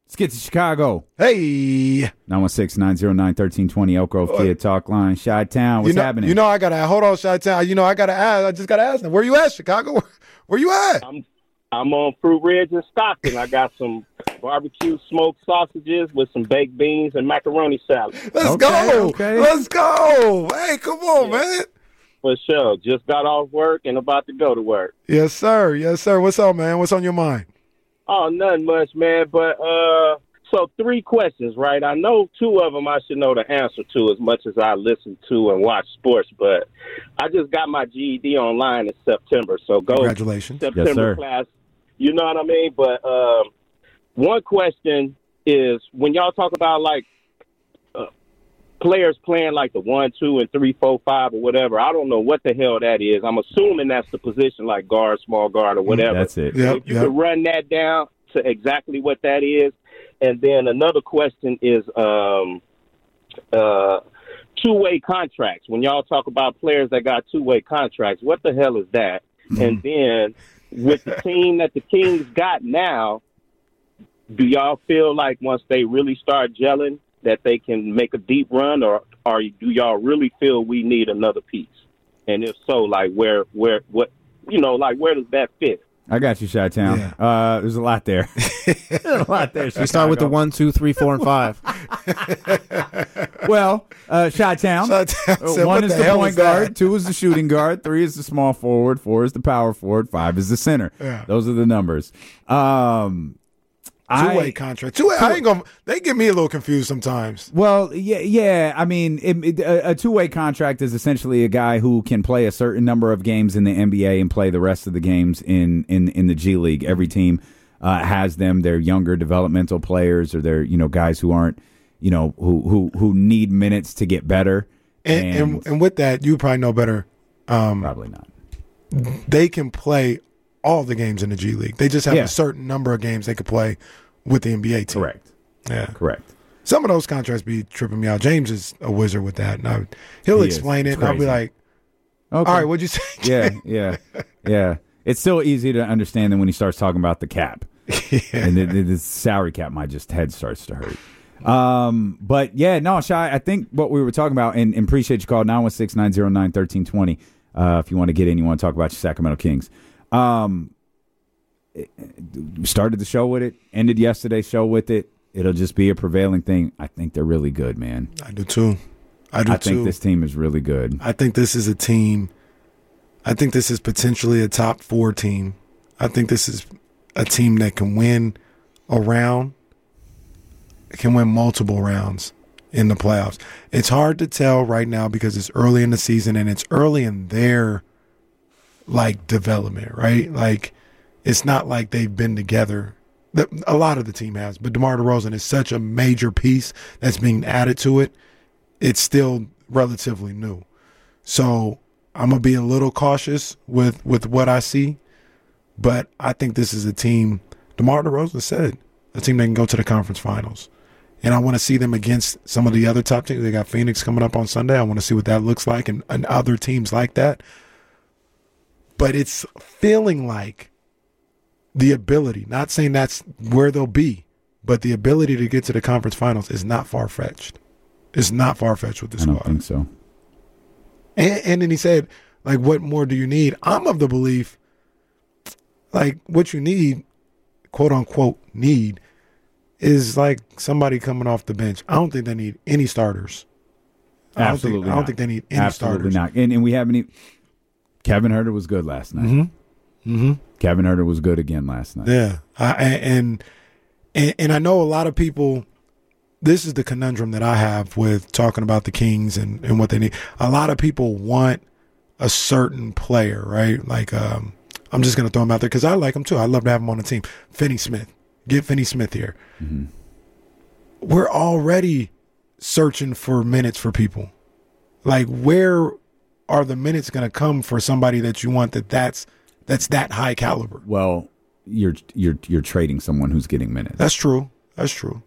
Let's get to Chicago. Hey. 916-909-1320 Elk Grove Kia Talk Line. Chi-Town, what's happening? I got to hold on, Chi-Town. I got to ask. I just got to ask them. Where you at, Chicago? Where you at? I'm on Fruit Ridge in Stockton. I got some barbecue smoked sausages with some baked beans and macaroni salad. Let's go. Okay. Let's go. Hey, come on, man. For sure. Just got off work and about to go to work. Yes, sir. Yes, sir. What's up, man? What's on your mind? Oh, nothing much, man. But so 3 questions, right? I know 2 of them I should know the answer to as much as I listen to and watch sports. But I just got my GED online in September. So go. Congratulations. September class. You know what I mean? But one question is when y'all talk about like players playing like the 1, 2, and 3, 4, 5 or whatever, I don't know what the hell that is. I'm assuming that's the position like guard, small guard, or whatever. That's it. Yep, if you could run that down to exactly what that is. And then another question is two-way contracts. When y'all talk about players that got two-way contracts, what the hell is that? And then with the team that the Kings got now, do y'all feel like once they really start gelling that they can make a deep run, or do y'all really feel we need another piece? And if so, like where does that fit? I got you, Chi-Town. Yeah. There's a lot there. We start with the 1, 2, 3, 4, and 5. Well, Chi-Town. 1 is the point guard, 2 is the shooting guard, 3 is the small forward, 4 is the power forward, 5 is the center. Yeah. Those are the numbers. Two-way contract. I ain't gonna. They get me a little confused sometimes. Well, yeah. I mean, a two-way contract is essentially a guy who can play a certain number of games in the NBA and play the rest of the games in the G League. Every team has them. They're younger developmental players, or they're guys who aren't who need minutes to get better. And with that, you probably know better. Probably not. They can play all the games in the G League. They just have a certain number of games they could play with the NBA team. Correct. Yeah. Correct. Some of those contracts be tripping me out. James is a wizard with that. And he'll explain it, and I'll be like, okay. All right, what'd you say? Yeah. It's still easy to understand than when he starts talking about the cap. And the salary cap, my head starts to hurt. But, yeah, no, Shy, I think what we were talking about, and appreciate you calling 916-909-1320 if you want to get in, you want to talk about your Sacramento Kings. Started the show with it, ended yesterday's show with it. It'll just be a prevailing thing. I think they're really good, man. I do too. I think this team is really good. I think this is a team. I think this is potentially a top 4 team. I think this is a team that can win a round, can win multiple rounds in the playoffs. It's hard to tell right now because it's early in the season and it's early in their development, right? Like, it's not like they've been together. A lot of the team has, but DeMar DeRozan is such a major piece that's being added to it. It's still relatively new. So I'm going to be a little cautious with what I see, but I think this is a team, DeMar DeRozan said, a team that can go to the conference finals. And I want to see them against some of the other top teams. They got Phoenix coming up on Sunday. I want to see what that looks like and other teams like that. But it's feeling like the ability, not saying that's where they'll be, but the ability to get to the conference finals is not far-fetched. It's not far-fetched with this squad. I don't think so. And then he said, what more do you need? I'm of the belief, what you need, quote-unquote need, is somebody coming off the bench. I don't think they need any starters. Absolutely I don't think they need any Absolutely starters. Not. And we haven't even... Kevin Huerter was good last night. Mm-hmm. Kevin Huerter was good again last night. Yeah. And I know a lot of people, this is the conundrum that I have with talking about the Kings and what they need. A lot of people want a certain player, right? I'm just going to throw him out there because I like him too. I love to have him on the team. Finney Smith. Get Finney Smith here. Mm-hmm. We're already searching for minutes for people. Where are the minutes going to come for somebody that you want that's that high caliber? Well, you're trading someone who's getting minutes. That's true. And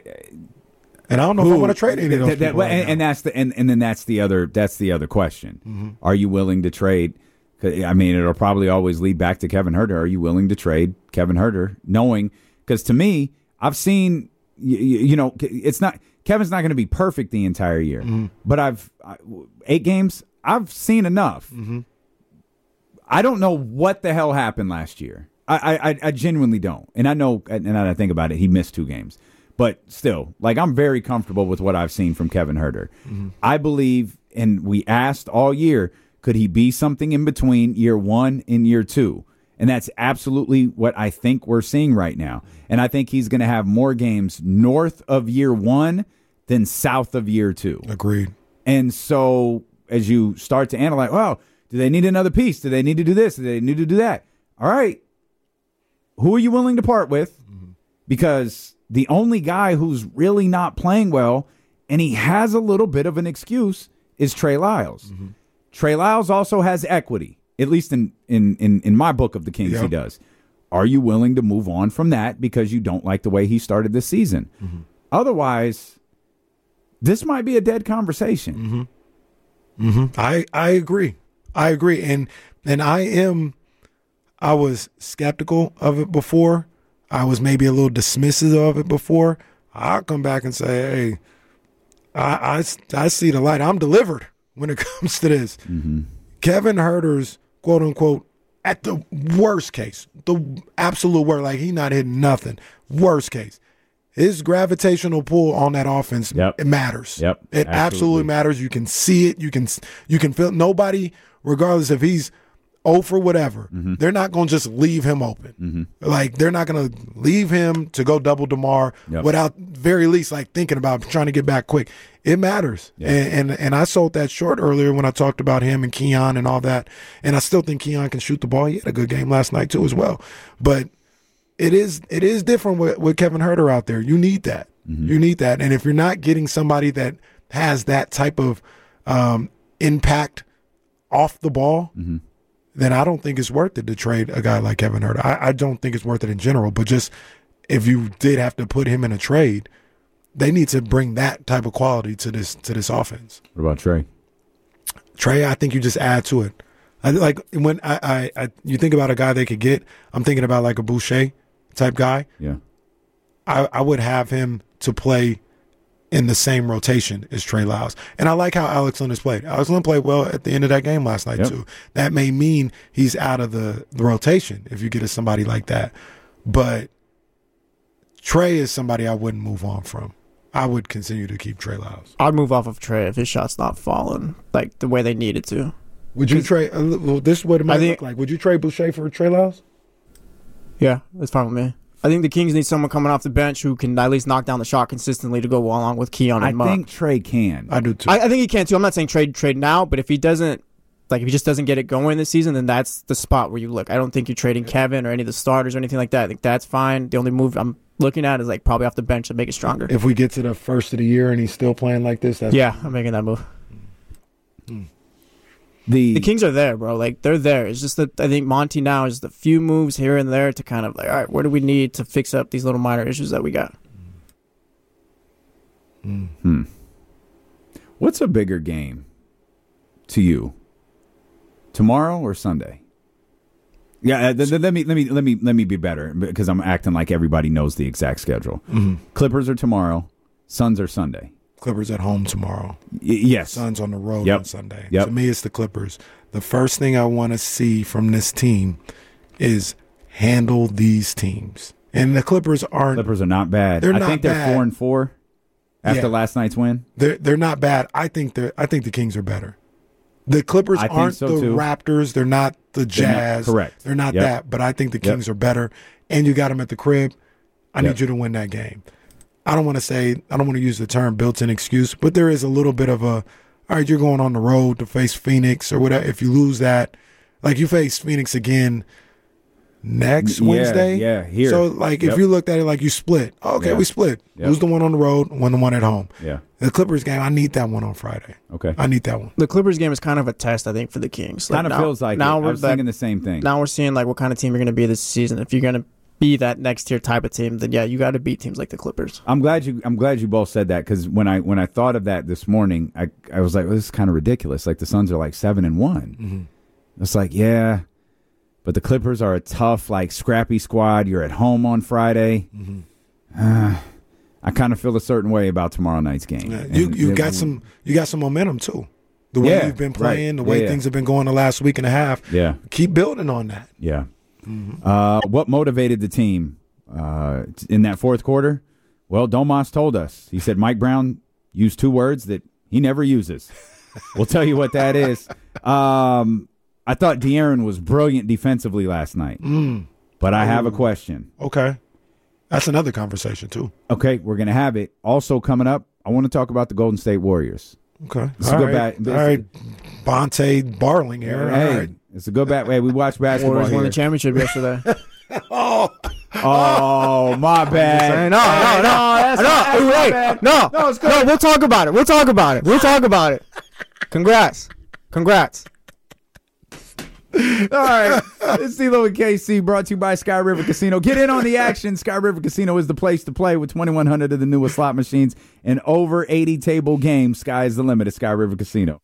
I don't know if I want to trade any of those people and that's the other question. Mm-hmm. Are you willing to trade? I mean, it'll probably always lead back to Kevin Huerter. Are you willing to trade Kevin Huerter, knowing? Because to me, I've seen, it's not Kevin's not going to be perfect the entire year, but 8 games, I've seen enough. I don't know what the hell happened last year. I genuinely don't. And I know, and now that I think about it, he missed 2 games. But still, like, I'm very comfortable with what I've seen from Kevin Huerter. I believe, and we asked all year, could he be something in between year 1 and year 2? And that's absolutely what I think we're seeing right now. And I think he's going to have more games north of year 1 than south of year 2. Agreed. And so as you start to analyze, well, do they need another piece? Do they need to do this? Do they need to do that? All right. Who are you willing to part with? Because the only guy who's really not playing well, and he has a little bit of an excuse, is Trey Lyles. Trey Lyles also has equity, at least in my book of the Kings, he does. Are you willing to move on from that because you don't like the way he started this season? Otherwise, this might be a dead conversation. I agree. And I was skeptical of it before. I was maybe a little dismissive of it before. I'll come back and say, hey, I see the light. I'm delivered when it comes to this. Kevin Huerter's, quote unquote, at the worst case, the absolute worst, like he not hitting nothing. Worst case, his gravitational pull on that offense, it matters. It absolutely matters. You can see it. You can feel it. Nobody, regardless if he's 0 for whatever, they're not going to just leave him open. Like, they're not going to leave him to go double DeMar without very least like thinking about trying to get back quick. It matters. And I sold that short earlier when I talked about him and Keon and all that. And I still think Keon can shoot the ball. He had a good game last night too as well. But it is different with Kevin Huerter out there. You need that. You need that. And if you're not getting somebody that has that type of impact off the ball, then I don't think it's worth it to trade a guy like Kevin Huerter. I don't think it's worth it in general, but just if you did have to put him in a trade, they need to bring that type of quality to this offense. What about Trey? Trey, I think you just add to it. Like when you think about a guy they could get, I'm thinking about like a Boucher type guy. Yeah, I would have him to play in the same rotation as Trey Lyles. And I like how Alex Lynn has played. Alex Lynn played well at the end of that game last night too. That may mean he's out of the rotation if you get somebody like that. But Trey is somebody I wouldn't move on from. I would continue to keep Trey Lyles. I'd move off of Trey if his shot's not falling like the way they needed to. Would you trade? Well, this is what it might look like. Would you trade Boucher for Trey Lyles? Yeah, that's fine with me. I think the Kings need someone coming off the bench who can at least knock down the shot consistently to go along with Keon and Muck. I think Trey can. I do too. I think he can too. I'm not saying trade now, but if he doesn't, like if he just doesn't get it going this season, then that's the spot where you look. I don't think you're trading Kevin or any of the starters or anything like that. I think that's fine. The only move I'm looking at is like probably off the bench to make it stronger. If we get to the first of the year and he's still playing like this, I'm making that move. The Kings are there, bro. Like, they're there. It's just that I think Monty now is the few moves here and there to kind of like, all right, what do we need to fix up these little minor issues that we got? What's a bigger game to you, tomorrow or Sunday? Yeah, let me be better because I'm acting like everybody knows the exact schedule. Clippers are tomorrow, Suns are Sunday. Clippers at home tomorrow. Yes. Suns on the road on Sunday. Yep. To me, it's the Clippers. The first thing I want to see from this team is handle these teams. And the Clippers are not bad. They're I not think they're bad. 4-4 after last night's win. They're not bad. I think the Kings are better. The Clippers aren't the Raptors. They're not the Jazz. Correct. They're not that. But I think the Kings are better. And you got them at the crib. I need you to win that game. I don't want to use the term built-in excuse, but there is a little bit of a, all right, you're going on the road to face Phoenix or whatever. If you lose that, like you face Phoenix again next Wednesday. Yeah, here. So, like, if you looked at it like you split, okay, we split. Lose the one on the road, win the one at home. Yeah. The Clippers game, I need that one on Friday. Okay. I need that one. The Clippers game is kind of a test, I think, for the Kings. Kind of feels like now it. I was thinking the same thing. Now we're seeing, like, what kind of team you're going to be this season. If you're going to be that next tier type of team, then you got to beat teams like the Clippers. I'm glad you both said that because when I thought of that this morning, I was like, well, this is kind of ridiculous. Like the Suns are like 7-1. It's like, yeah, but the Clippers are a tough, like scrappy squad. You're at home on Friday. I kind of feel a certain way about tomorrow night's game. Yeah, you got some momentum too. The way you've been playing, the way things have been going the last week and a half. Yeah, keep building on that. Yeah. What motivated the team in that fourth quarter? Well, Domas told us. He said Mike Brown used 2 words that he never uses. We'll tell you what that is. I thought De'Aaron was brilliant defensively last night, but I have a question. Okay. That's another conversation, too. Okay, we're going to have it. Also coming up, I want to talk about the Golden State Warriors. Okay. All right, Bonte Barling here. Hey, all right. It's a good bat. Hey, we watched basketball Warriors here. won the championship yesterday. Oh, my bad. No, it's good. No, we'll talk about it. We'll talk about it. Congrats. All right. It's CeeLo and KC brought to you by Sky River Casino. Get in on the action. Sky River Casino is the place to play with 2,100 of the newest slot machines and over 80 table games. Sky is the limit at Sky River Casino.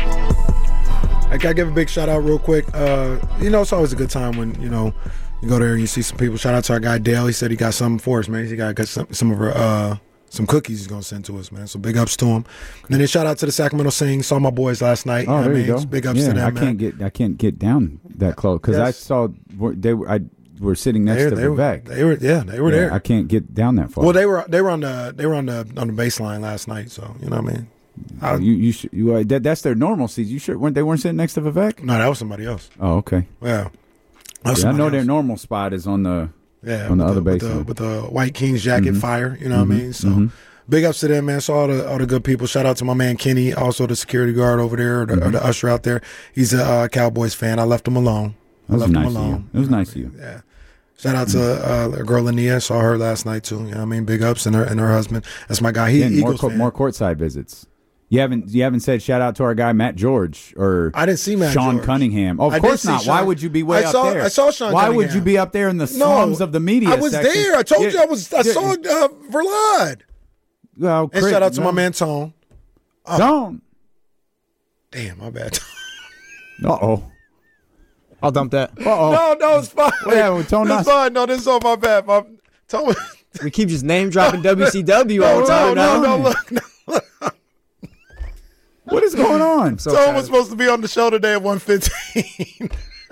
I got to give a big shout out real quick. It's always a good time when, you go there and you see some people. Shout out to our guy Dale. He said he got something for us, man. He got some of our some cookies he's going to send to us, man. So big ups to him. And then shout out to the Sacramento Sing. Saw my boys last night. Oh, there you go. Big ups to them, man. I can't get down that close because I saw they were sitting next to Vivek. They were there. I can't get down that far. Well, they were on the baseline last night. So you know what I mean. That's their normal seats. You sure they weren't sitting next to Vivek? No, that was somebody else. Oh, okay. Yeah. I know their normal spot is on the other baseline with the White Kings jacket fire. You know what I mean? So big ups to them, man. So all the good people. Shout out to my man Kenny, also the security guard over there, or the usher out there. He's a Cowboys fan. I left him alone. It was nice of you. Yeah. Shout out to a girl Lania. Saw her last night too. You know what I mean? Big ups and her husband. That's my guy. More courtside visits. You haven't said shout out to our guy Matt George or I didn't see Matt Sean George. Cunningham. Oh, of course not. Why would you be up there? I saw Sean Why Cunningham. would you be up there in the slums of the media I was section? there. I told you I saw Verlad. Well, and shout out to my man Tone. Tone. Damn, my bad. Uh-oh. I'll dump that. Uh-oh. No, it's fine. With Tone it's fine. No, this is all my bad. Tone. We keep just name dropping WCW all the time. No, look. What is going on? Tone was supposed to be on the show today at 1:15.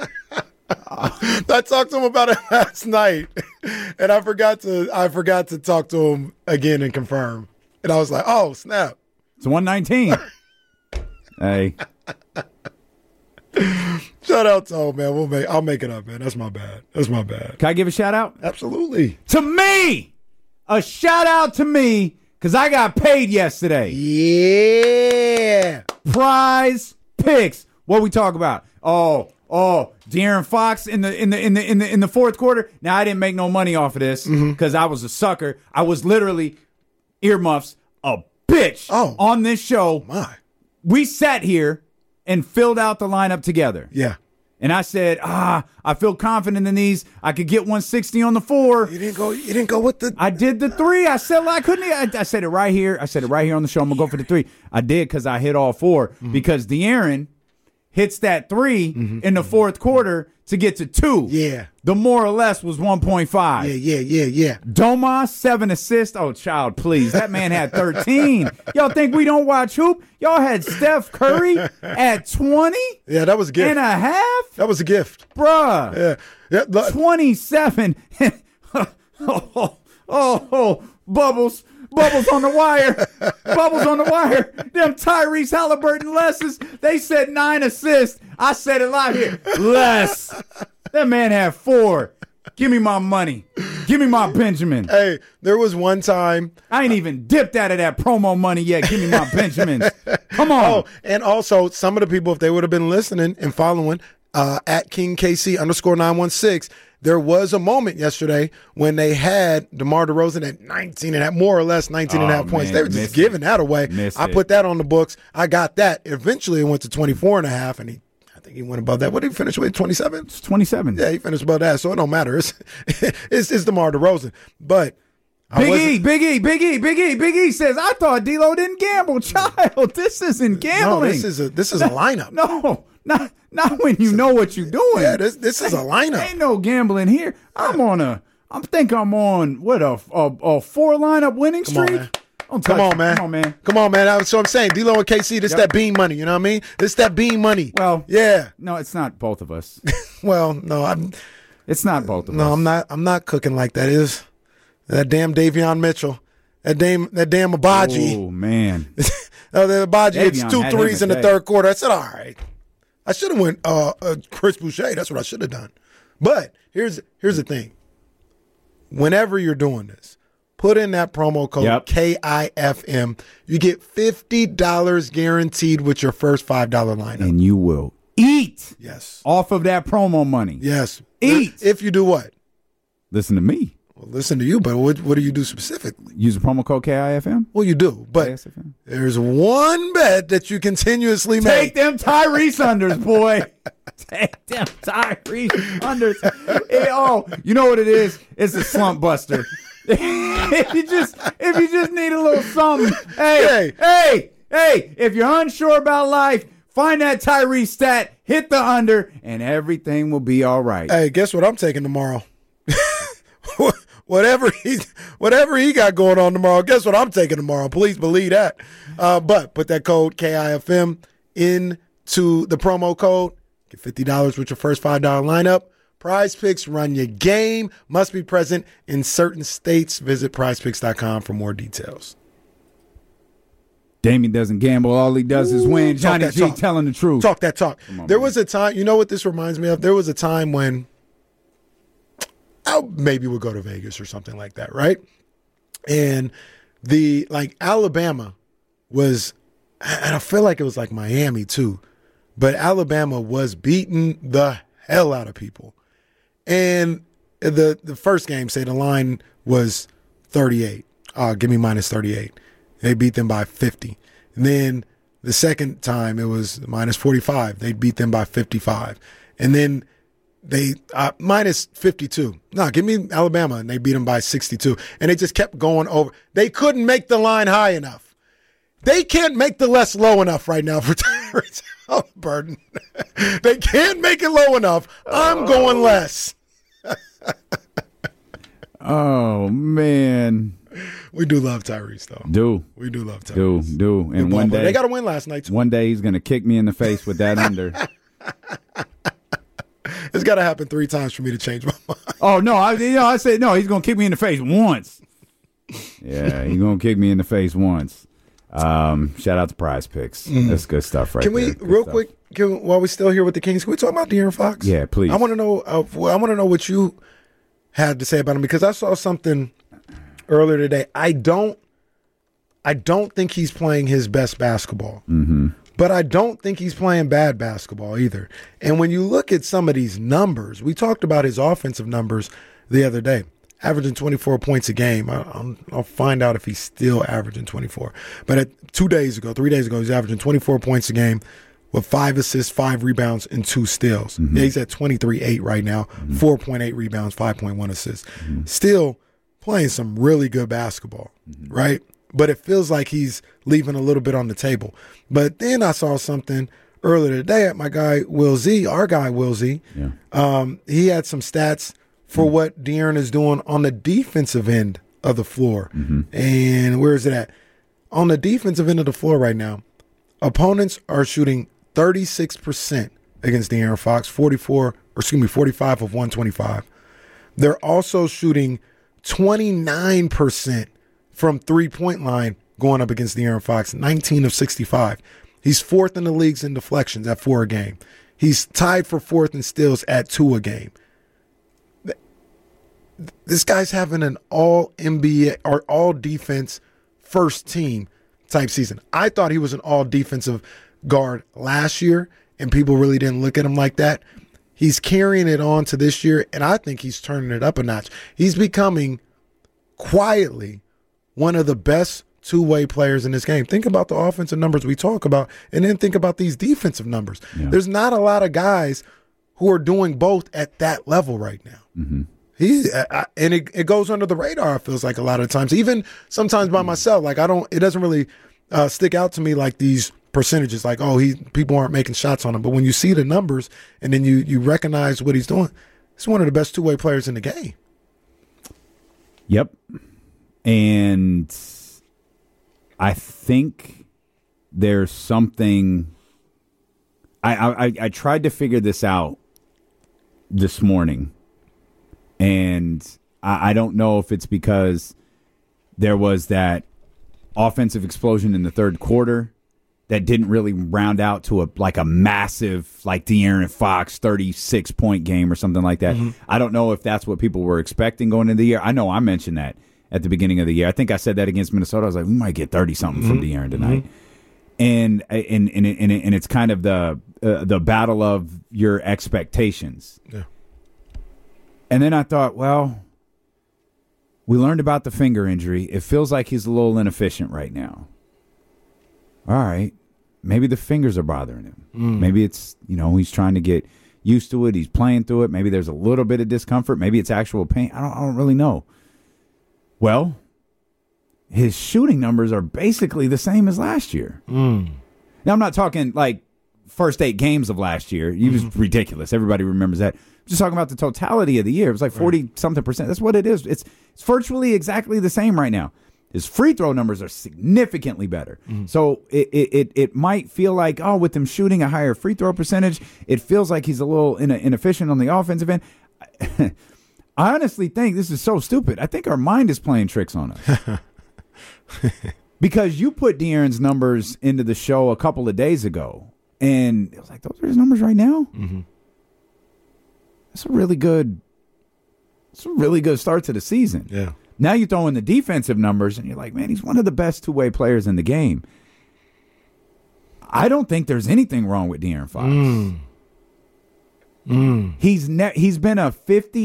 I talked to him about it last night, and I forgot to talk to him again and confirm. And I was like, "Oh snap!" It's 119. Hey, shout out to him, man. I'll make it up, man. That's my bad. Can I give a shout out? Absolutely. To me, a shout out to me because I got paid yesterday. Yeah. Prize picks. What we talk about? Oh, De'Aaron Fox in the fourth quarter. Now I didn't make no money off of this because I was a sucker. I was literally earmuffs a bitch on this show. My. We sat here and filled out the lineup together. Yeah. And I said, I feel confident in these. I could get 160 on the 4. You didn't go with the. I did the 3. I said, I couldn't. I said it right here. I said it right here on the show. I'm gonna go for the 3. I did because I hit all 4 because De'Aaron hits that 3 in the fourth quarter to get to 2. Yeah. The more or less was 1.5. Yeah. Domas 7 assists. Oh, child, please. That man had 13. Y'all think we don't watch hoop? Y'all had Steph Curry at 20? Yeah, that was a gift. And a half? That was a gift. Bruh. Yeah. 27. Bubbles. Bubbles on the wire. Bubbles on the wire. Them Tyrese Halliburton Lesses. They said 9 assists. I said it live here. Less. That man had 4. Give me my money. Give me my Benjamin. Hey, there was one time. I ain't even dipped out of that promo money yet. Give me my Benjamins. Come on. Oh, and also some of the people, if they would have been listening and following at King KC _916, there was a moment yesterday when they had DeMar DeRozan at 19 and at more or less 19 and a half points. They were just giving that away. I put that on the books. I got that. Eventually it went to 24 and a half, and I think he went above that. What did he finish with? 27? It's 27. Yeah, he finished above that, so it don't matter. It's DeMar DeRozan. But Big E says, I thought D-Lo didn't gamble. Child, this isn't gambling. No, this is a lineup. No, not when you know what you're doing. Yeah, this is a lineup. Ain't no gambling here. I'm on I think I'm on what a 4-lineup winning streak. man. Don't Come touch on, it. man. Come on, man. Come on, man. That's what I'm saying. D-Lo and KC, this that bean money. You know what I mean? This that bean money. Well, yeah. No, it's not both of us. Well, no, It's not both of us. No, I'm not cooking like that. It is that damn Davion Mitchell, that damn Abaji. Oh man, the Abaji hits Davion 2 had threes him in a the day. third quarter. I said, all right, I should have went Chris Boucher. That's what I should have done. But here's the thing. Whenever you're doing this, put in that promo code KIFM. You get $50 guaranteed with your first $5 lineup. and you will eat Yes. off of that promo money. Yes. Eat. If you do what? Listen to me. Well, listen to you, but what do you do specifically? Use the promo code KIFM. Well, you do, but KSFM. there's one bet that you continuously make. Take them Tyrese unders, boy. Take them Tyrese unders. You know what it is? It's a slump buster. if you just need a little something, hey, if you're unsure about life, find that Tyrese stat, hit the under, and everything will be all right. Hey, guess what I'm taking tomorrow? Whatever he got going on tomorrow, guess what I'm taking tomorrow? Please believe that. But put that code KIFM into the promo code. Get $50 with your first $5 lineup. Prize Picks, run your game. Must be present in certain states. Visit prizepicks.com for more details. Damien doesn't gamble. All he does is win. Talk Johnny that G talk. telling the truth. Talk that talk. on, There man. was a time, you know what this reminds me of? There was a time when maybe we'll go to Vegas or something like that, right? And Alabama was, and I feel like it was like Miami too, but Alabama was beating the hell out of people. And the first game, say the line was 38. Give me minus 38. They beat them by 50. And then the second time it was minus 45. They beat them by 55. And then they minus 52. No, give me Alabama, and they beat them by 62. And they just kept going over. They couldn't make the line high enough. They can't make the less low enough right now for Tyrese Halliburton. They can't make it low enough. I'm going less. Oh, man. We do love Tyrese, though. We do love Tyrese. Do. And one day, they got to win last night, too. one day he's going to kick me in the face with that under. It's got to happen 3 times for me to change my mind. Oh, no. I said, no, he's going to kick me in the face once. Yeah, he's going to kick me in the face once. Shout out to Prize Picks. That's good stuff right Can there. we, Good real stuff. quick, while we're still here with the Kings, can we talk about De'Aaron Fox? Yeah, please. I want to know. I want to know what you had to say about him, because I saw something earlier today. I don't think he's playing his best basketball, but I don't think he's playing bad basketball either. And when you look at some of these numbers, we talked about his offensive numbers the other day. Averaging 24 points a game. I'll find out if he's still averaging 24. But 3 days ago, he's averaging 24 points a game with 5 assists, 5 rebounds, and 2 steals. Yeah, he's at 23-8 right now, 4.8 rebounds, 5.1 assists. Still playing some really good basketball, right? But it feels like he's leaving a little bit on the table. But then I saw something earlier today at my guy Will Z, our guy Will Z. Yeah. He had some stats for what De'Aaron is doing on the defensive end of the floor. And where is it at? On the defensive end of the floor right now, opponents are shooting 36% against De'Aaron Fox, 45 of 125. They're also shooting 29% from three-point line going up against De'Aaron Fox, 19 of 65. He's 4th in the leagues in deflections at 4 a game. He's tied for 4th in steals at 2 a game. This guy's having an all NBA or all defense first team type season. I thought he was an all defensive guard last year, and people really didn't look at him like that. He's carrying it on to this year, and I think he's turning it up a notch. He's becoming quietly one of the best two-way players in this game. Think about the offensive numbers we talk about, and then think about these defensive numbers. Yeah. There's not a lot of guys who are doing both at that level right now. And it goes under the radar, it feels like, a lot of times. Even sometimes by myself, like it doesn't really stick out to me like these percentages, like, people aren't making shots on him. But when you see the numbers and then you recognize what he's doing, he's one of the best two-way players in the game. Yep. And I think there's something. I tried to figure this out this morning, and I don't know if it's because there was that offensive explosion in the third quarter that didn't really round out to a massive De'Aaron Fox 36-point game or something like that. I don't know if that's what people were expecting going into the year. I know I mentioned that at the beginning of the year. I think I said that against Minnesota. I was like, we might get 30-something from De'Aaron tonight. And it's kind of the battle of your expectations. Yeah. And then I thought, well, we learned about the finger injury. It feels like he's a little inefficient right now. All right, maybe the fingers are bothering him. Maybe it's, he's trying to get used to it. He's playing through it. Maybe there's a little bit of discomfort. Maybe it's actual pain. I don't really know. Well, his shooting numbers are basically the same as last year. Now, I'm not talking first 8 games of last year. He was ridiculous. Everybody remembers that. I'm just talking about the totality of the year. It was 40-something%. That's what it is. It's virtually exactly the same right now. His free throw numbers are significantly better. So it might feel like, with him shooting a higher free throw percentage, it feels like he's a little inefficient on the offensive end. I honestly think this is so stupid. I think our mind is playing tricks on us. Because you put De'Aaron's numbers into the show a couple of days ago, and it was like, those are his numbers right now? That's a really good start to the season. Yeah. Now you throw in the defensive numbers, and you're like, man, he's one of the best two-way players in the game. I don't think there's anything wrong with De'Aaron Fox. He's been a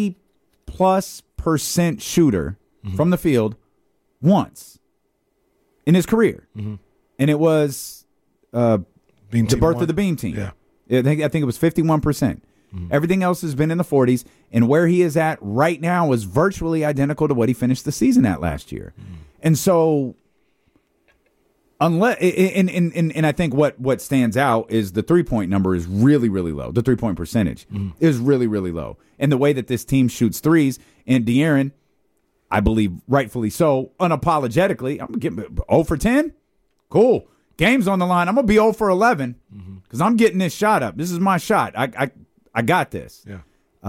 50+% shooter from the field once in his career, and it was the birth of the Beam Team. Yeah. I think it was 51%. Everything else has been in the 40s, and where he is at right now is virtually identical to what he finished the season at last year. And so, unless and I think what stands out is the 3-point number is really, really low. The 3-point percentage is really, really low, and the way that this team shoots threes, and De'Aaron, I believe rightfully so, unapologetically, I'm gonna get 0 for 10. Cool, game's on the line. I'm gonna be 0 for 11 because I'm getting this shot up. This is my shot. I got this. Yeah.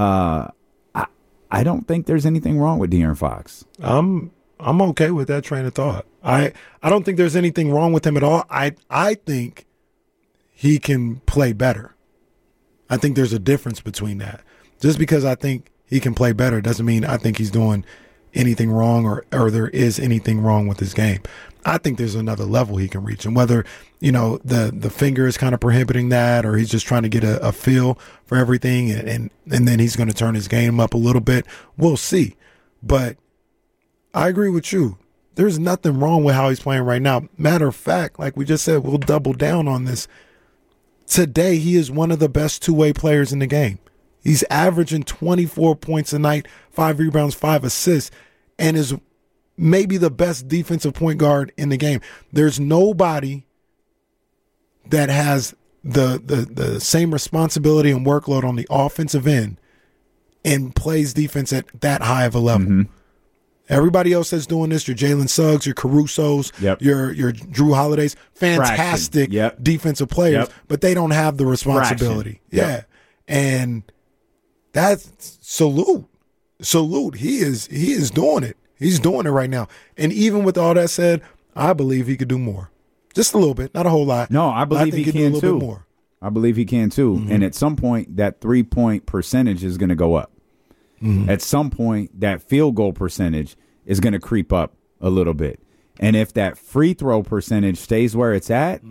I don't think there's anything wrong with De'Aaron Fox. I'm okay with that train of thought. I don't think there's anything wrong with him at all. I think he can play better. I think there's a difference between that. Just because I think he can play better doesn't mean I think he's doing anything wrong or there is anything wrong with his game. I think there's another level he can reach, and whether the finger is kind of prohibiting that, or he's just trying to get a feel for everything, and then he's going to turn his game up a little bit. We'll see. But I agree with you. There's nothing wrong with how he's playing right now. Matter of fact, like we just said, we'll double down on this. Today, he is one of the best two-way players in the game. He's averaging 24 points a night, 5 rebounds, 5 assists, and is maybe the best defensive point guard in the game. There's nobody that has the same responsibility and workload on the offensive end and plays defense at that high of a level. Everybody else that's doing this, your Jalen Suggs, your Carusos, your Drew Holidays, fantastic defensive players, but they don't have the responsibility. And that's salute. He is doing it. He's doing it right now. And even with all that said, I believe he could do more. Just a little bit, not a whole lot. No, I believe he can too. Bit more. I believe he can too. And at some point, that 3-point percentage is going to go up. At some point, that field goal percentage is going to creep up a little bit. And if that free throw percentage stays where it's at,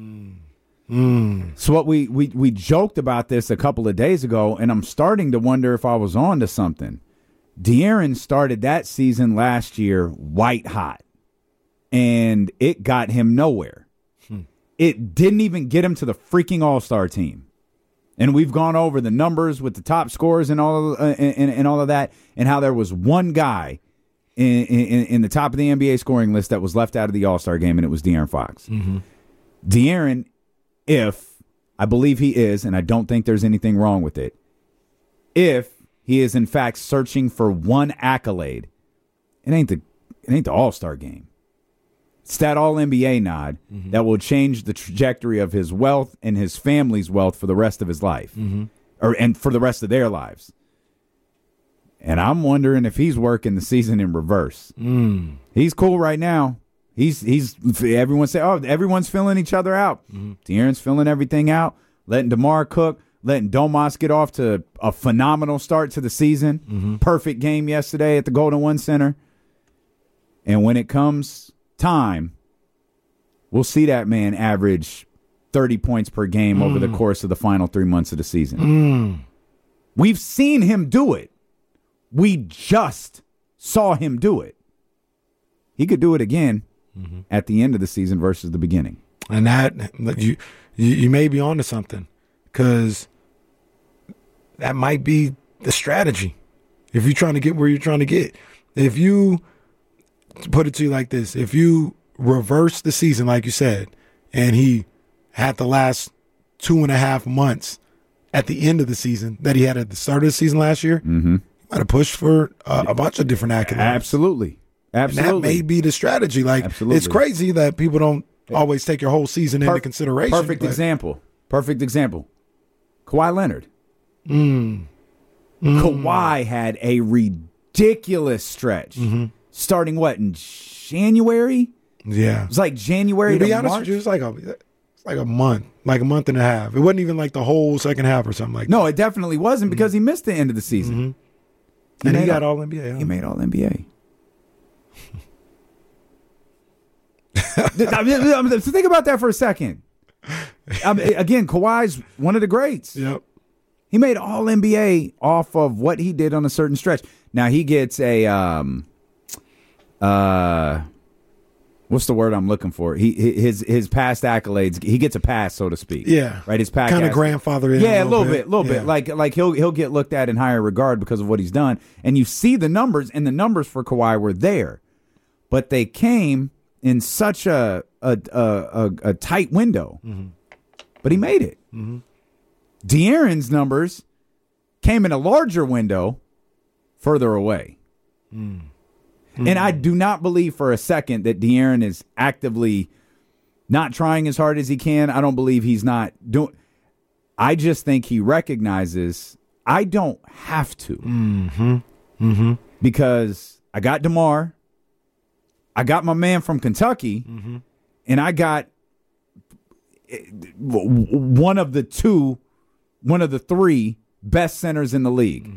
so what we joked about this a couple of days ago, and I'm starting to wonder if I was on to something. De'Aaron started that season last year white hot, and it got him nowhere. It didn't even get him to the freaking All-Star team. And we've gone over the numbers with the top scores and all of that, and how there was one guy in the top of the NBA scoring list that was left out of the All-Star game, and it was De'Aaron Fox. De'Aaron, if I believe he is, and I don't think there's anything wrong with it, if he is in fact searching for one accolade, it ain't the It ain't the All-Star game. It's that All-NBA nod that will change the trajectory of his wealth and his family's wealth for the rest of his life, and for the rest of their lives. And I'm wondering if he's working the season in reverse. He's cool right now. He's everyone's filling each other out. De'Aaron's filling everything out, letting DeMar cook, letting Domas get off to a phenomenal start to the season. Perfect game yesterday at the Golden One Center. And when it comes time, we'll see that man average 30 points per game over the course of the final 3 months of the season. We've seen him do it. We just saw him do it. He could do it again at the end of the season versus the beginning. And that you may be onto something, because that might be the strategy. If you're trying to get where you're trying to get, if you put it to you like this, if you reverse the season, like you said, and he had the last 2.5 months at the end of the season that he had at the start of the season last year, might have pushed for a bunch of different accolades. Absolutely. And that may be the strategy. Like, it's crazy that people don't always take your whole season into consideration. Perfect example. Kawhi Leonard. Kawhi had a ridiculous stretch. Starting in January? Yeah. It was like January to be honest March. with you, it's like a month and a half. It wasn't even like the whole second half or something like that. No, it definitely wasn't, because he missed the end of the season. And he got All-NBA. He made All-NBA. Think about that for a second. Again, Kawhi's one of the greats. Yep. He made All-NBA off of what he did on a certain stretch. Now he gets a what's the word I'm looking for? His past accolades. He gets a pass, so to speak. Yeah. Right. His past kind of grandfather in. Yeah, a little bit. Like he'll get looked at in higher regard because of what he's done. And you see the numbers, and the numbers for Kawhi were there, but they came in such a tight window. But he made it. De'Aaron's numbers came in a larger window, further away. And I do not believe for a second that De'Aaron is actively not trying as hard as he can. I don't believe he's not doing. I just think he recognizes I don't have to. Because I got DeMar, I got my man from Kentucky, and I got one of the three best centers in the league.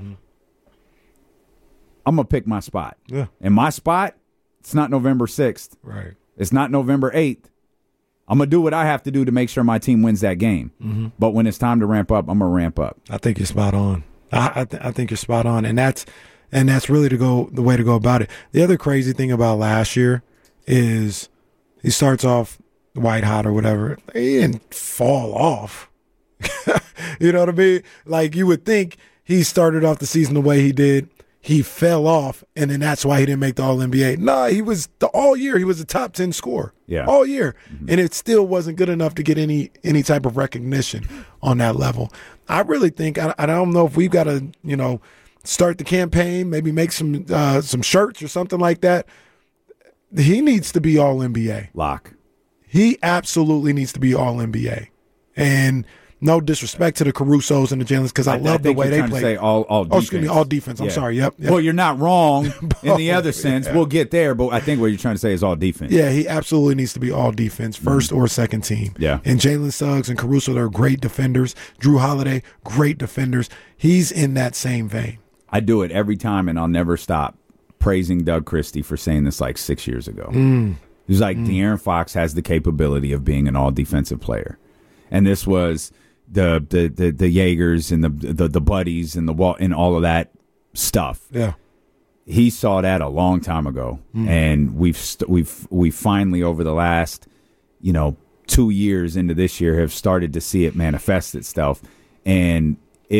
I'm going to pick my spot. Yeah. And my spot, it's not November 6th. Right. It's not November 8th. I'm going to do what I have to do to make sure my team wins that game. But when it's time to ramp up, I'm going to ramp up. I think you're spot on. I think you're spot on. And that's really the way to go about it. The other crazy thing about last year is he starts off white hot or whatever. He didn't fall off. You know what I mean? Like, you would think he started off the season the way he did. He fell off, and then that's why he didn't make the All-NBA. No, he was all year. He was a top 10 scorer. Yeah. All year. And it still wasn't good enough to get any type of recognition on that level. I really think, I don't know if we've got to, start the campaign, maybe make some shirts or something like that. He needs to be All-NBA. Lock. He absolutely needs to be All-NBA. And no disrespect to the Carusos and the Jalen's, because I love the way they play. Say all defense. Oh, excuse me, all defense. I'm sorry. Yep. Well, you're not wrong in the other sense. We'll get there, but I think what you're trying to say is all defense. Yeah, he absolutely needs to be all defense, first or second team. Yeah. And Jalen Suggs and Caruso, they're great defenders. Drew Holiday, great defenders. He's in that same vein. I do it every time, and I'll never stop praising Doug Christie for saying this like 6 years ago. He was like, De'Aaron Fox has the capability of being an all-defensive player. And this was the Jaegers and the buddies and the wall and all of that stuff. Yeah. He saw that a long time ago. And we've finally, over the last, 2 years into this year, have started to see it manifest itself. And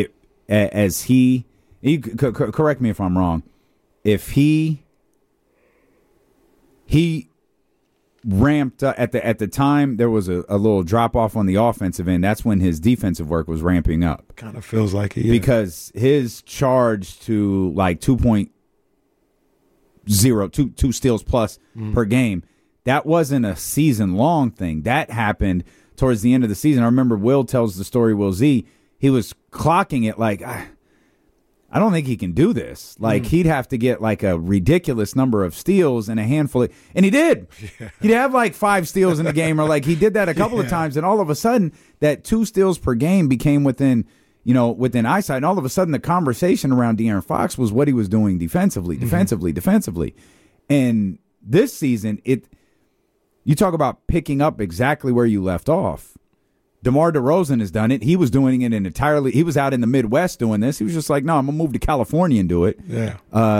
correct me if I'm wrong, if he ramped up at the time there was a little drop off on the offensive end. That's when his defensive work was ramping up. Kind of feels like it, yeah. Because his charge to like 2-point two steals plus per game. That wasn't a season-long thing. That happened towards the end of the season. I remember Will tells the story, Will Z, he was clocking it like, I don't think he can do this. Like, he'd have to get like a ridiculous number of steals and a handful of, and he did. Yeah. He'd have like 5 steals in a game, or like he did that a couple of times, and all of a sudden that 2 steals per game became within eyesight, and all of a sudden the conversation around De'Aaron Fox was what he was doing defensively. And this season, you talk about picking up exactly where you left off. DeMar DeRozan has done it. He was doing it he was out in the Midwest doing this. He was just like, no, I'm going to move to California and do it. Yeah.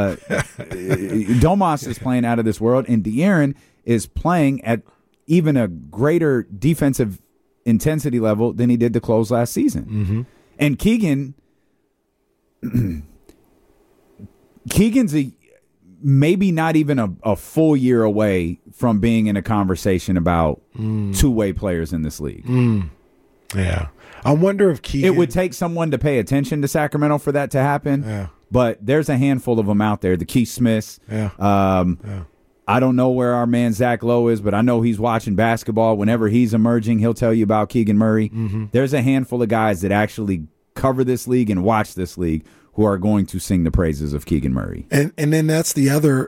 Domas is playing out of this world, and De'Aaron is playing at even a greater defensive intensity level than he did to close last season. And Keegan's maybe not even a full year away from being in a conversation about two-way players in this league. Yeah. I wonder if Keegan... It would take someone to pay attention to Sacramento for that to happen, but there's a handful of them out there. The Keith Smiths. I don't know where our man Zach Lowe is, but I know he's watching basketball. Whenever he's emerging, he'll tell you about Keegan Murray. There's a handful of guys that actually cover this league and watch this league who are going to sing the praises of Keegan Murray. And then that's the other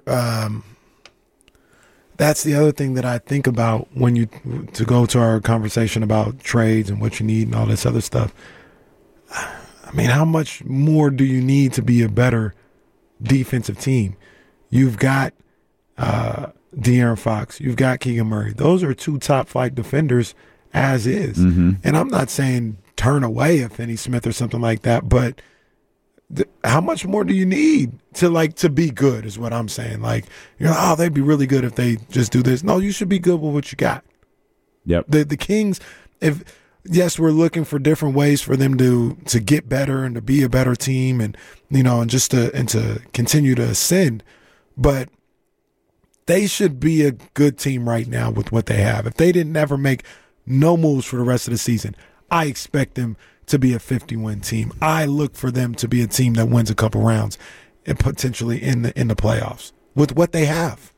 thing that I think about when to go to our conversation about trades and what you need and all this other stuff. I mean, how much more do you need to be a better defensive team? You've got De'Aaron Fox. You've got Keegan Murray. Those are 2 top-flight defenders as is. And I'm not saying turn away a Finney Smith or something like that, but how much more do you need to be good is what I'm saying. Like, they'd be really good if they just do this. No, you should be good with what you got. Yep. The Kings, yes, we're looking for different ways for them to get better and to be a better team and just to continue to ascend, but they should be a good team right now with what they have. If they didn't ever make no moves for the rest of the season, I expect them to be a 50-win team. I look for them to be a team that wins a couple rounds and potentially in the playoffs with what they have.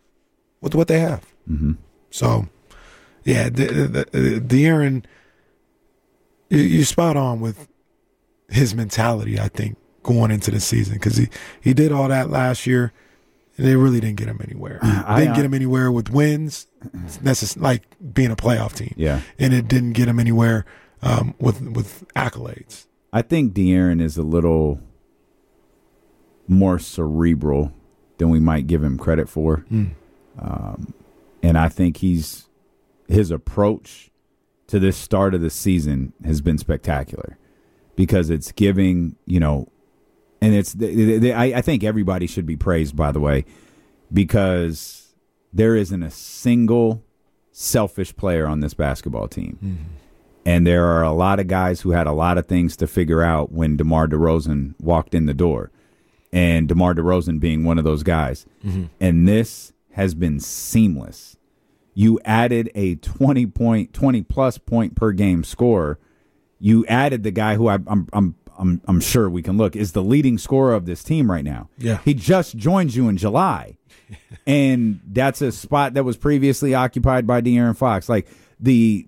So, yeah, De'Aaron, you're spot on with his mentality, I think, going into the season, because he did all that last year, and they really didn't get him anywhere. Didn't get him anywhere with wins. That's just like being a playoff team. Yeah. And it didn't get him anywhere with accolades. I think De'Aaron is a little more cerebral than we might give him credit for. And I think his approach to this start of the season has been spectacular, because it's giving, and I think everybody should be praised, by the way, because there isn't a single selfish player on this basketball team. And there are a lot of guys who had a lot of things to figure out when DeMar DeRozan walked in the door, and DeMar DeRozan being one of those guys. And this has been seamless. You added a 20-plus point per game scorer. You added the guy who I'm sure we can look is the leading scorer of this team right now. Yeah. He just joined you in July. And that's a spot that was previously occupied by De'Aaron Fox. Like this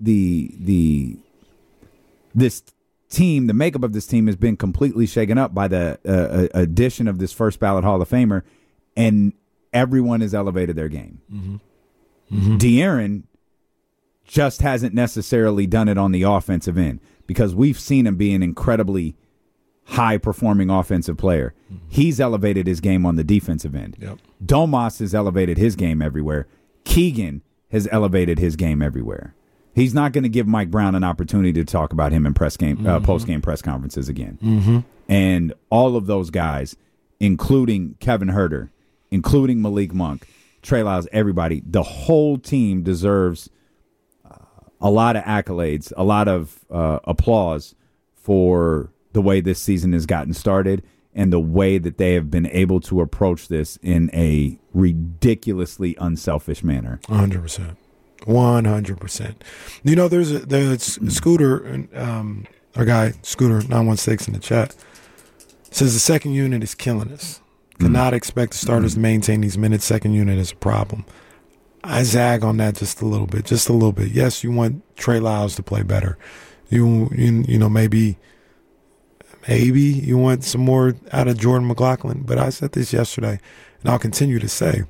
team, the makeup of this team has been completely shaken up by the addition of this first ballot Hall of Famer, and everyone has elevated their game. De'Aaron just hasn't necessarily done it on the offensive end, because we've seen him be an incredibly high-performing offensive player. He's elevated his game on the defensive end. Domas has elevated his game everywhere. Keegan has elevated his game everywhere. He's not going to give Mike Brown an opportunity to talk about him in post-game press conferences again. And all of those guys, including Kevin Huerter, including Malik Monk, Trey Lyles, everybody, the whole team deserves a lot of accolades, a lot of applause for the way this season has gotten started and the way that they have been able to approach this in a ridiculously unselfish manner. 100%. 100%. There's Scooter, our guy Scooter 916 in the chat says the second unit is killing us. Cannot expect the starters to maintain these minutes. Second unit is a problem. I zag on that just a little bit. Yes, you want Trey Lyles to play better. You know, maybe you want some more out of Jordan McLaughlin. But I said this yesterday, and I'll continue to say,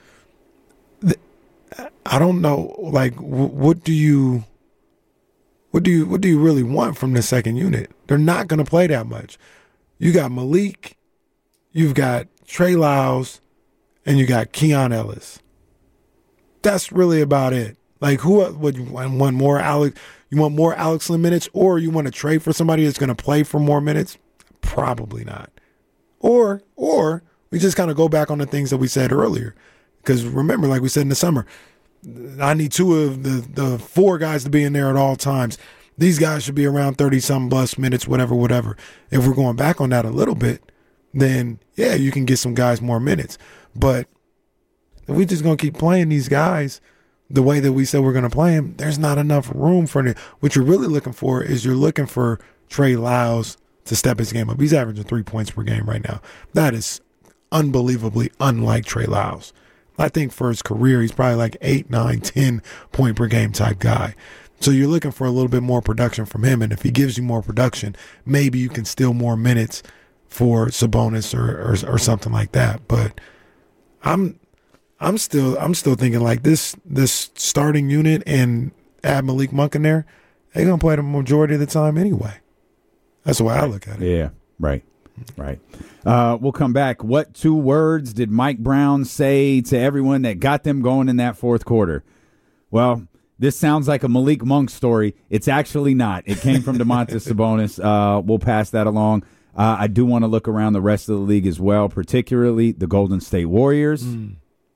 I don't know, like, what do you really want from the second unit? They're not going to play that much. You got Malik, you've got Trey Lyles, and you got Keon Ellis. That's really about it. Like, who would you want more Alex? You want more Alex Len minutes, or you want to trade for somebody that's going to play for more minutes? Probably not. Or we just kind of go back on the things that we said earlier. Because remember, like we said in the summer, I need two of the four guys to be in there at all times. These guys should be around 30-something plus minutes, whatever. If we're going back on that a little bit, then, yeah, you can get some guys more minutes. But if we just going to keep playing these guys the way that we said we're going to play them, there's not enough room for it. What you're really looking for is you're looking for Trey Lyles to step his game up. He's averaging 3 points per game right now. That is unbelievably unlike Trey Lyles. I think for his career, he's probably like 8, 9, 10 point per game type guy. So you're looking for a little bit more production from him. And if he gives you more production, maybe you can steal more minutes for Sabonis or something like that. But I'm still thinking like this starting unit and add Malik Monk in there, they're gonna play the majority of the time anyway. That's the way I look at it. Yeah, right. We'll come back. What 2 words did Mike Brown say to everyone that got them going in that fourth quarter? Well, this sounds like a Malik Monk story. It's actually not. It came from Domantas Sabonis. We'll pass that along. I do want to look around the rest of the league as well, particularly the Golden State Warriors and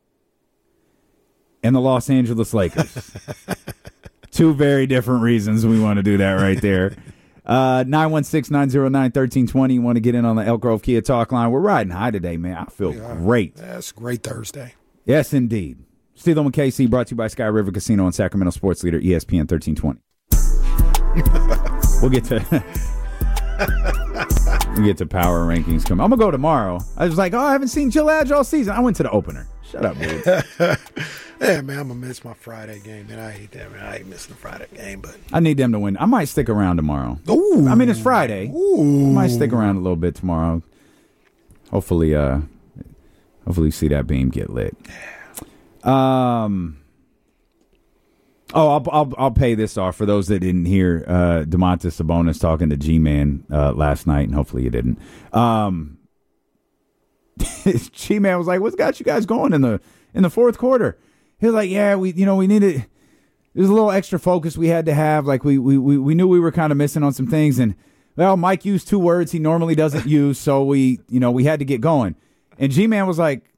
the Los Angeles Lakers. 2 very different reasons we want to do that right there. 916-909-1320. You want to get in on the Elk Grove Kia Talk line. We're riding high today, man. I feel great. That's a great Thursday. Yes, indeed. Steve with KC, brought to you by Sky River Casino and Sacramento Sports Leader, ESPN 1320. We'll get to power rankings coming. I'm going to go tomorrow. I was like, I haven't seen Jill Edge all season. I went to the opener. Shut up, dude. Yeah, man, I'm going to miss my Friday game, man. I hate that, man. I ain't missing the Friday game, but I need them to win. I might stick around tomorrow. Ooh. I mean, it's Friday. Ooh. I might stick around a little bit tomorrow. Hopefully see that beam get lit. I'll pay this off for those that didn't hear Domantas Sabonis talking to G-Man last night, and hopefully you didn't. G-Man was like, "What's got you guys going in the fourth quarter?" He was like, "Yeah, we needed. There's a little extra focus we had to have. Like we knew we were kind of missing on some things, and well, Mike used 2 words he normally doesn't use, so we had to get going." And G-Man was like,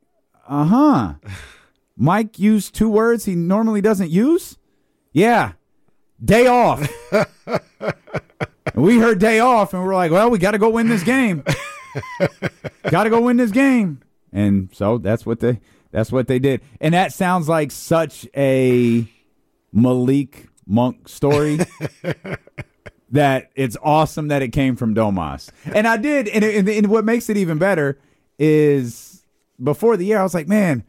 Mike used 2 words he normally doesn't use? Yeah. Day off. And we heard day off, and we're like, well, we got to go win this game. And so that's what they did. And that sounds like such a Malik Monk story that it's awesome that it came from Domas. And I did, and what makes it even better is before the year, I was like, man,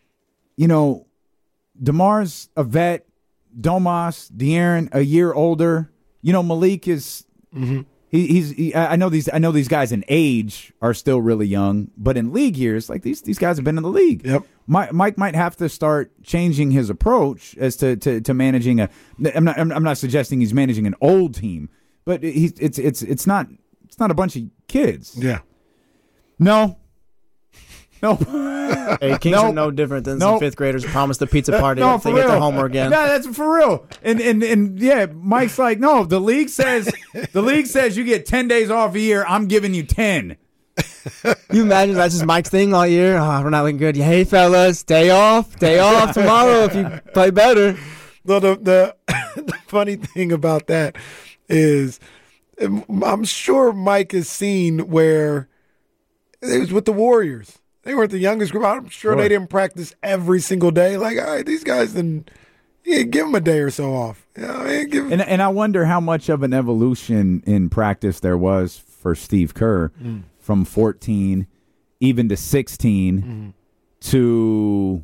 DeMar's a vet, Domas, De'Aaron a year older. Malik is I know these guys in age are still really young, but in league years, like these guys have been in the league. Yep. Mike might have to start changing his approach as to managing a. I'm not suggesting he's managing an old team, but it's not a bunch of kids. Yeah. No. Hey, Kings are no different than some 5th graders who promised the pizza party if they get their homework again. Yeah, that's for real. And yeah, Mike's like, no, the league says you get 10 days off a year. I'm giving you 10. You imagine that's just Mike's thing all year? Oh, we're not looking good. Hey, fellas, day off tomorrow if you play better. Well, the funny thing about that is I'm sure Mike has seen where it was with the Warriors. They weren't the youngest group. I'm sure they didn't practice every single day. Like, all right, these guys give them a day or so off. And I wonder how much of an evolution in practice there was for Steve Kerr from 14 even to 16 to,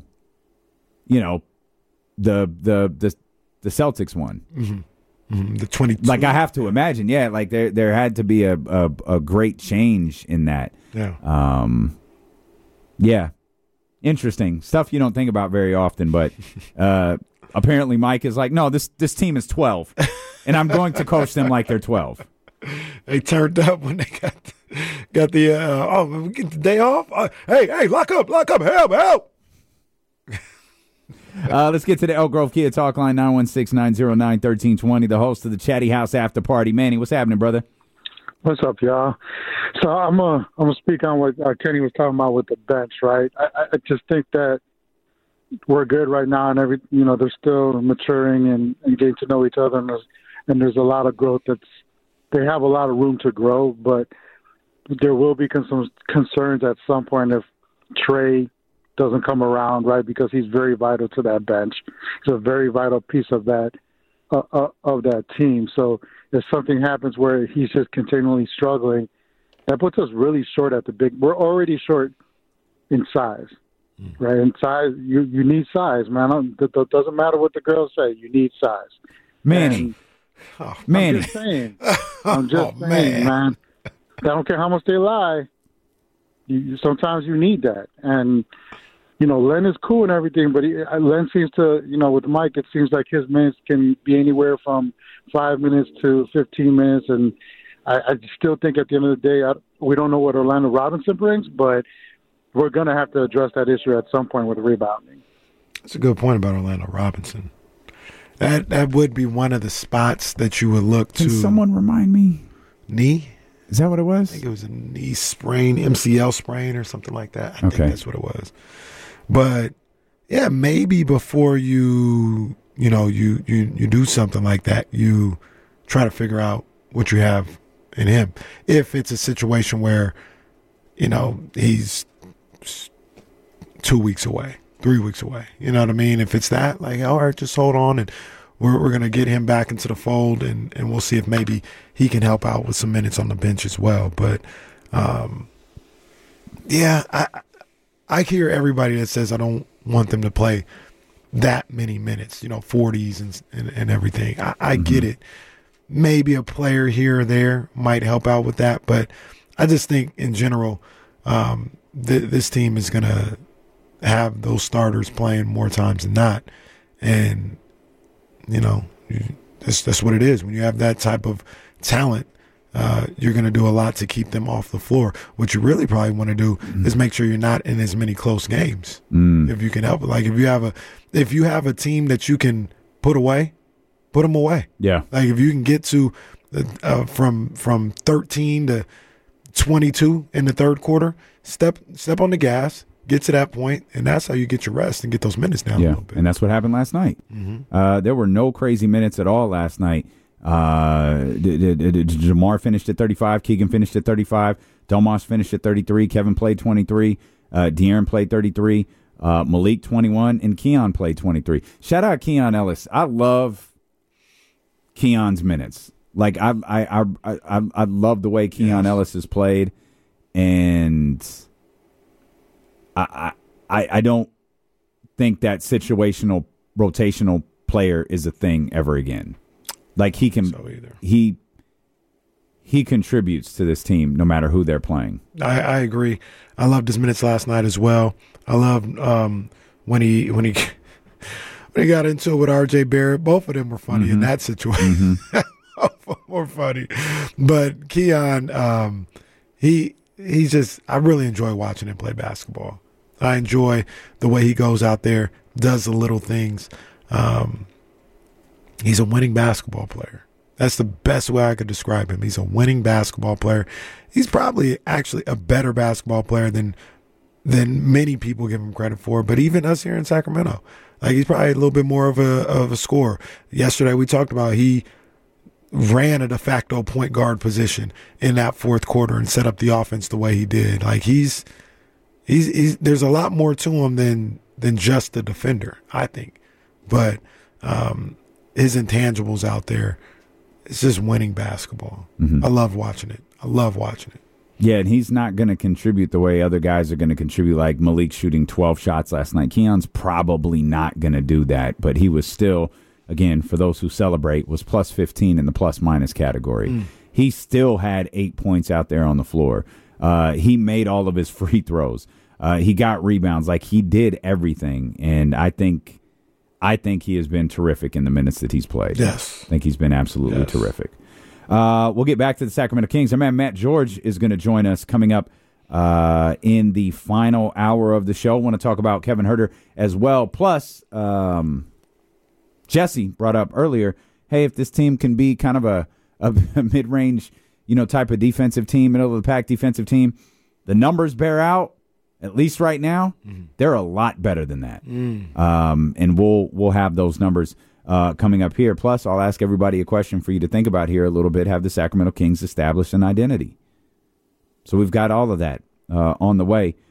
the Celtics won. The 22. Like, I have to imagine, like there had to be a great change in that. Yeah. Yeah. Interesting. Stuff you don't think about very often, but apparently Mike is like, no, this team is 12, and I'm going to coach them like they're 12. They turned up when they got the we get the day off. Hey, lock up, help. Let's get to the Elk Grove Kia Talk Line, 916-909-1320, the host of the Chatty House After Party. Manny, what's happening, brother? What's up, y'all? So I'm gonna speak on what Kenny was talking about with the bench, right? I just think that we're good right now, and they're still maturing and getting to know each other, and there's a lot of growth. They have a lot of room to grow, but there will be some concerns at some point if Trey doesn't come around, right? Because he's very vital to that bench. He's a very vital piece of that team. So if something happens where he's just continually struggling, that puts us really short at the big. We're already short in size, right? In size, you need size, man. It doesn't matter what the girls say. You need size. Manny. Manny. I'm just saying, man. I don't care how much they lie. Sometimes you need that. And, Len is cool and everything, but Len seems to, with Mike, it seems like his minutes can be anywhere from 5 minutes to 15 minutes. And I still think at the end of the day, we don't know what Orlando Robinson brings, but we're going to have to address that issue at some point with rebounding. That's a good point about Orlando Robinson. That would be one of the spots that you would look to. Can someone remind me? Knee? Is that what it was? I think it was a knee sprain, MCL sprain or something like that. I think that's what it was. But, yeah, maybe before you do something like that, you try to figure out what you have in him. If it's a situation where, he's 2 weeks away, 3 weeks away. You know what I mean? If it's that, like, all right, just hold on, and we're going to get him back into the fold, and we'll see if maybe he can help out with some minutes on the bench as well. But, I hear everybody that says I don't want them to play that many minutes, 40s and everything. I get it. Maybe a player here or there might help out with that, but I just think in general, this team is going to have those starters playing more times than not. And, that's what it is. When you have that type of talent, you're going to do a lot to keep them off the floor. What you really probably want to do is make sure you're not in as many close games. If you can help it. Like if you have a team that you can put away, put them away. Yeah. Like if you can get to from 13 to 22 in the third quarter, step on the gas, get to that point, and that's how you get your rest and get those minutes down a little bit. And that's what happened last night. There were no crazy minutes at all last night. Jamar finished at 35. Keegan finished at 35. Domas finished at 33. Kevin played 23. De'Aaron played 33. Malik 21, and Keon played 23. Shout out Keon Ellis. I love Keon's minutes. Like I love the way Keon Ellis has played, and I don't think that situational rotational player is a thing ever again. Like he contributes to this team no matter who they're playing. I agree. I loved his minutes last night as well. I loved when he got into it with RJ Barrett. Both of them were funny in that situation. Both of them were funny. But Keon, he's just, I really enjoy watching him play basketball. I enjoy the way he goes out there, does the little things. He's a winning basketball player. That's the best way I could describe him. He's a winning basketball player. He's probably actually a better basketball player than many people give him credit for, but even us here in Sacramento. Like he's probably a little bit more of a scorer. Yesterday we talked about he ran a de facto point guard position in that fourth quarter and set up the offense the way he did. Like he's there's a lot more to him than just the defender, I think. But his intangibles out there, it's just winning basketball. I love watching it. Yeah, and he's not going to contribute the way other guys are going to contribute, like Malik shooting 12 shots last night. Keon's probably not going to do that, but he was still, again, for those who celebrate, was plus 15 in the plus-minus category. He still had 8 points out there on the floor. He made all of his free throws. He got rebounds. Like, he did everything, and I think he has been terrific in the minutes that he's played. Yes. I think he's been absolutely terrific. We'll get back to the Sacramento Kings. Our man Matt George is going to join us coming up in the final hour of the show. I want to talk about Kevin Huerter as well. Plus, Jesse brought up earlier, hey, if this team can be kind of a mid-range, type of defensive team, middle-of-the-pack defensive team, the numbers bear out. At least right now, they're a lot better than that. And we'll have those numbers coming up here. Plus, I'll ask everybody a question for you to think about here a little bit. Have the Sacramento Kings established an identity? So we've got all of that on the way.